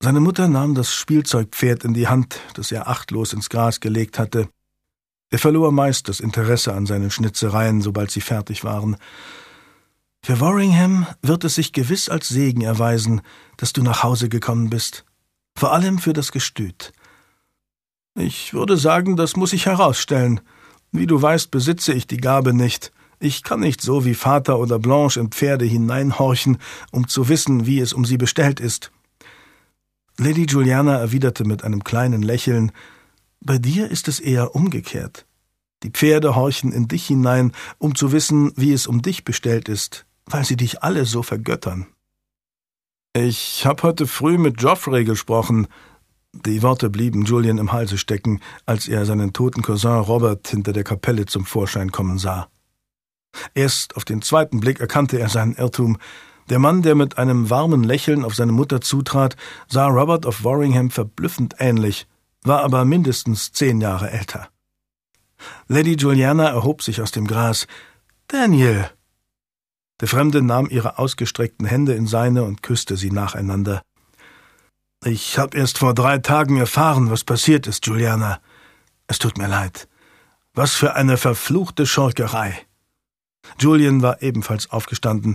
Seine Mutter nahm das Spielzeugpferd in die Hand, das er achtlos ins Gras gelegt hatte. Er verlor meist das Interesse an seinen Schnitzereien, sobald sie fertig waren. »Für Worringham wird es sich gewiss als Segen erweisen, dass du nach Hause gekommen bist. Vor allem für das Gestüt.« »Ich würde sagen, das muss ich herausstellen. Wie du weißt, besitze ich die Gabe nicht. Ich kann nicht so wie Vater oder Blanche in Pferde hineinhorchen, um zu wissen, wie es um sie bestellt ist.« Lady Juliana erwiderte mit einem kleinen Lächeln, »Bei dir ist es eher umgekehrt. Die Pferde horchen in dich hinein, um zu wissen, wie es um dich bestellt ist, weil sie dich alle so vergöttern.« »Ich habe heute früh mit Geoffrey gesprochen.« Die Worte blieben Julian im Halse stecken, als er seinen toten Cousin Robert hinter der Kapelle zum Vorschein kommen sah. Erst auf den zweiten Blick erkannte er seinen Irrtum. Der Mann, der mit einem warmen Lächeln auf seine Mutter zutrat, sah Robert of Worringham verblüffend ähnlich, war aber mindestens 10 Jahre älter. Lady Juliana erhob sich aus dem Gras. »Daniel!« Der Fremde nahm ihre ausgestreckten Hände in seine und küsste sie nacheinander. »Ich habe erst vor 3 Tagen erfahren, was passiert ist, Juliana. Es tut mir leid. Was für eine verfluchte Schurkerei!« Julian war ebenfalls aufgestanden.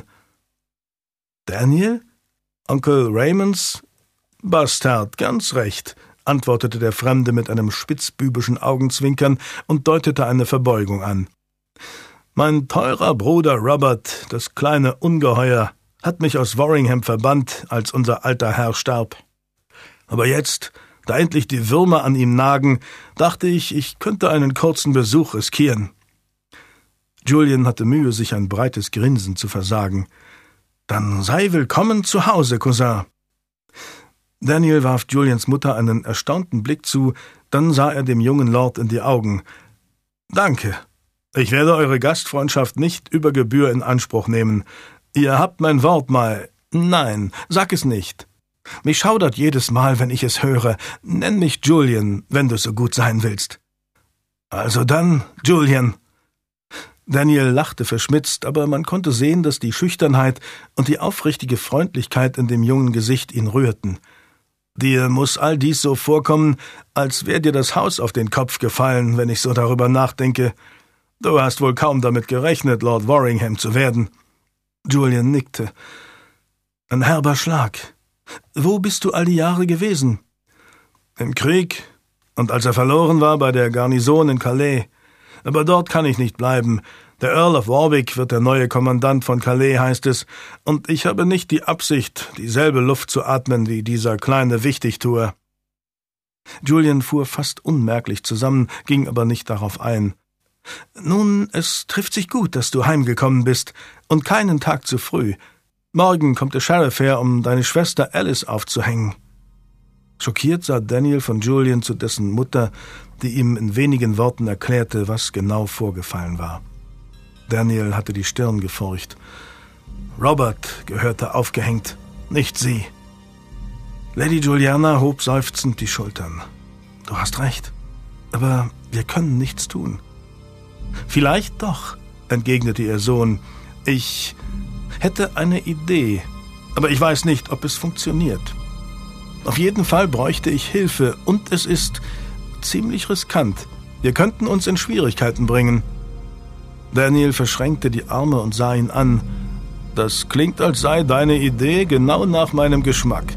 »Daniel? Onkel Raymonds? Bastard, ganz recht«, antwortete der Fremde mit einem spitzbübischen Augenzwinkern und deutete eine Verbeugung an. »Mein teurer Bruder Robert, das kleine Ungeheuer, hat mich aus Worringham verbannt, als unser alter Herr starb. Aber jetzt, da endlich die Würmer an ihm nagen, dachte ich, ich könnte einen kurzen Besuch riskieren.« Julian hatte Mühe, sich ein breites Grinsen zu versagen. »Dann sei willkommen zu Hause, Cousin.« Daniel warf Julians Mutter einen erstaunten Blick zu, dann sah er dem jungen Lord in die Augen. »Danke. Ich werde eure Gastfreundschaft nicht über Gebühr in Anspruch nehmen. Ihr habt mein Wort mal. Nein, sag es nicht. Mich schaudert jedes Mal, wenn ich es höre. Nenn mich Julian, wenn du so gut sein willst.« »Also dann, Julian.« Daniel lachte verschmitzt, aber man konnte sehen, dass die Schüchternheit und die aufrichtige Freundlichkeit in dem jungen Gesicht ihn rührten. »Dir muss all dies so vorkommen, als wäre dir das Haus auf den Kopf gefallen, wenn ich so darüber nachdenke. Du hast wohl kaum damit gerechnet, Lord Worringham zu werden.« Julian nickte. »Ein herber Schlag. Wo bist du all die Jahre gewesen?« »Im Krieg, und als er verloren war, bei der Garnison in Calais. Aber dort kann ich nicht bleiben. Der Earl of Warwick wird der neue Kommandant von Calais, heißt es, und ich habe nicht die Absicht, dieselbe Luft zu atmen wie dieser kleine Wichtigtuer.« Julian fuhr fast unmerklich zusammen, ging aber nicht darauf ein. »Nun, es trifft sich gut, dass du heimgekommen bist, und keinen Tag zu früh. Morgen kommt der Sheriff her, um deine Schwester Alice aufzuhängen.« Schockiert sah Daniel von Julian zu dessen Mutter, die ihm in wenigen Worten erklärte, was genau vorgefallen war. Daniel hatte die Stirn gefurcht. Robert gehörte aufgehängt, nicht sie. Lady Juliana hob seufzend die Schultern. »Du hast recht, aber wir können nichts tun.« »Vielleicht doch«, entgegnete ihr Sohn. »Ich hätte eine Idee, aber ich weiß nicht, ob es funktioniert. Auf jeden Fall bräuchte ich Hilfe, und es ist ziemlich riskant. Wir könnten uns in Schwierigkeiten bringen.« Daniel verschränkte die Arme und sah ihn an. »Das klingt, als sei deine Idee genau nach meinem Geschmack.«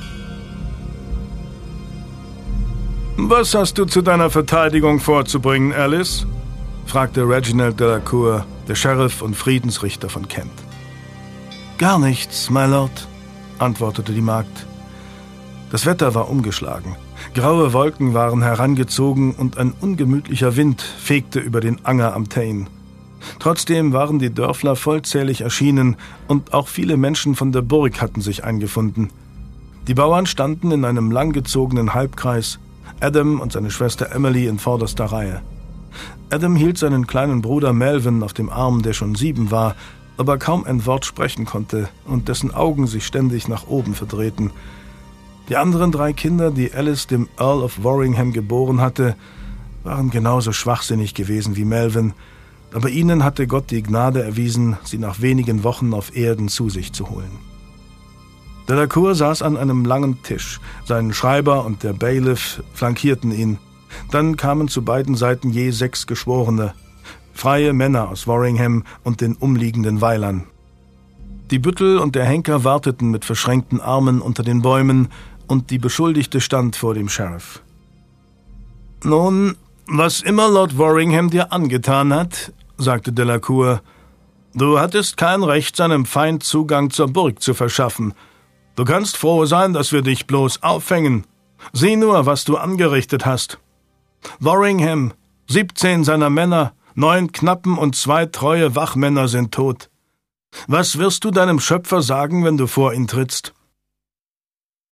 »Was hast du zu deiner Verteidigung vorzubringen, Alice?« fragte Reginald Delacour, der Sheriff und Friedensrichter von Kent. »Gar nichts, my Lord«, antwortete die Magd. Das Wetter war umgeschlagen. Graue Wolken waren herangezogen und ein ungemütlicher Wind fegte über den Anger am Tyne. Trotzdem waren die Dörfler vollzählig erschienen und auch viele Menschen von der Burg hatten sich eingefunden. Die Bauern standen in einem langgezogenen Halbkreis, Adam und seine Schwester Emily in vorderster Reihe. Adam hielt seinen kleinen Bruder Melvin auf dem Arm, der schon 7 war, aber kaum ein Wort sprechen konnte und dessen Augen sich ständig nach oben verdrehten. Die anderen 3 Kinder, die Alice dem Earl of Worringham geboren hatte, waren genauso schwachsinnig gewesen wie Melvin, aber ihnen hatte Gott die Gnade erwiesen, sie nach wenigen Wochen auf Erden zu sich zu holen. Delacour saß an einem langen Tisch. Sein Schreiber und der Bailiff flankierten ihn. Dann kamen zu beiden Seiten je 6 Geschworene, freie Männer aus Worringham und den umliegenden Weilern. Die Büttel und der Henker warteten mit verschränkten Armen unter den Bäumen, und die Beschuldigte stand vor dem Sheriff. »Nun, was immer Lord Worringham dir angetan hat«, sagte Delacour, »du hattest kein Recht, seinem Feind Zugang zur Burg zu verschaffen. Du kannst froh sein, dass wir dich bloß aufhängen. Sieh nur, was du angerichtet hast. Worringham, 17 seiner Männer, 9 Knappen und 2 treue Wachmänner sind tot. Was wirst du deinem Schöpfer sagen, wenn du vor ihn trittst?